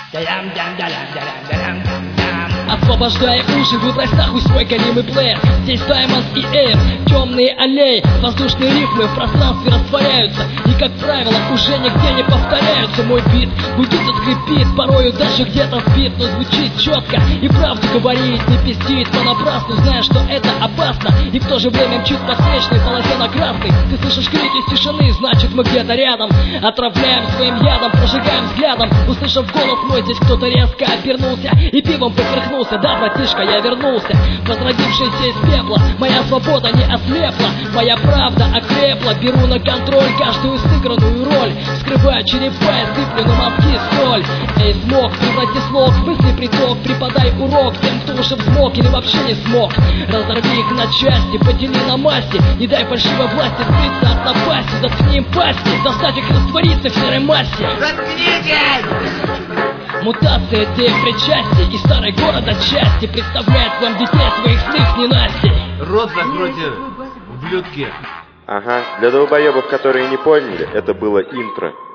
Освобождая уши, выбрось нахуй свой голимый плеер. Здесь Diamonds и Air, темные аллеи, воздушные рифмы в пространстве растворяются и, как правило, уже нигде не повторяются. Мой бит гудит и скрипит, порою даже где-то сбит, но звучит четко и правду говорит, не пиздит понапрасну, зная, что это опасно, и в то же время мчит по встречной полосе на красный. Ты слышишь крики с тишины, значит мы где-то рядом. Отравляем своим ядом, прожигаем взглядом. Услышав голос мой, здесь кто-то резко обернулся и пивом поперхнулся. Да, братишка, я вернулся, возродившийся из пепла. Моя свобода не ослепла, моя правда окрепла. Беру на контроль каждую сыгранную роль, вскрываю черепа и сыплю на мозги соль. Эй, смог, преврати слог в мысли приток, преподай урок тем, кто уже взмок или вообще не смог. Разорви их на части, подели на массе, не дай фальшивой власти скрыться от напасти. Заткни им пасти, заставь их раствориться в серой массе. Заткнитесь! Мутация тех причастий и старый город отчасти представляет вам детей своих сных ненастей. Рот закройте, ублюдки! Ага, для долбоебов, которые не поняли, это было интро.